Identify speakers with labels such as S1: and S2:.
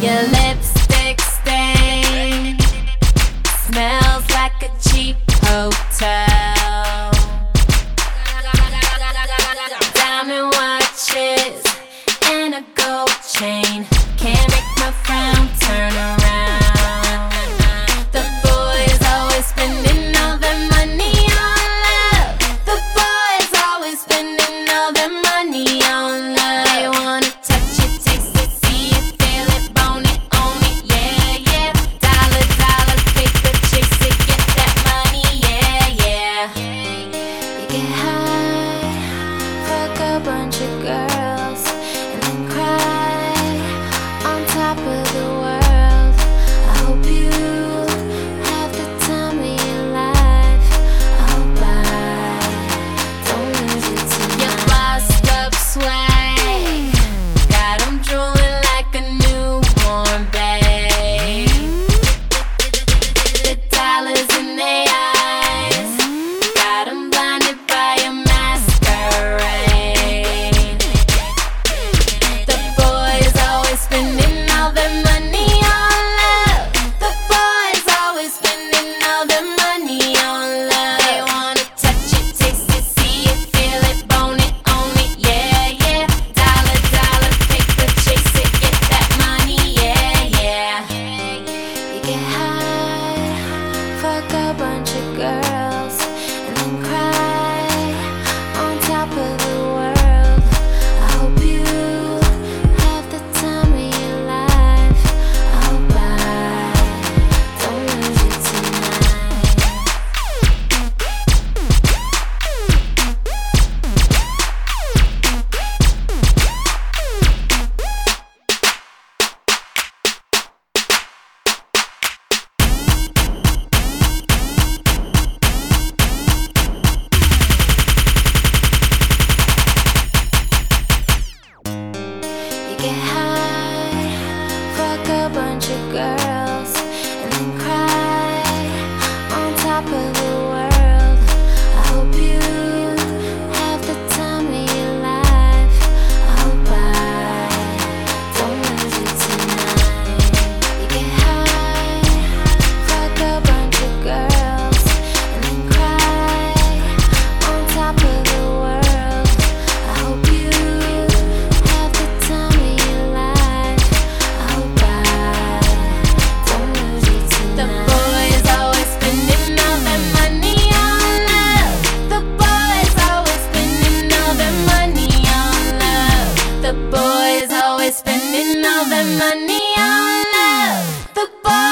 S1: Your lipstick stain smells like a cheap hotel. Diamond watches and a gold chain can't make my frown turn around. The boys always spending all their money on love. The boys always spending all their money on love. They wanna touch it, taste it, see it, feel it, bone it, own it, yeah, yeah. Dollar, dollar, paper, chase it, get that money, yeah, yeah. You get high, fuck a bunch of girls, and then cry on top of the world. I hope you have the time of your life. I hope I don't lose it tonight. Your bossed up swag got 'em drooling like a newborn babe. The dollars in their eyes got 'em blinded by a masquerade. The boys always spending all their money on love. The boys always spending all their money on love. They wanna touch it, taste it, see it, feel it, bone it, own it, yeah, yeah. Dollar, dollar, paper, chase it, get that money, yeah, yeah. You get high, fuck a bunch of girls, and then cry on top of the world. I hope you have the time of your life. I hope I don't lose it tonight. You get high, fuck a bunch of girls, and then cry on top of the world. I hope you have the time of your life. I hope I don't lose it tonight. You get high, fuck a bunch of girls, and then cry on top of the world. I hope you have the time of your life. I hope I don't lose it tonight. The boys always spending all their money on love. The boys always spending all their money on love. The boys always spending all their money on love. The boys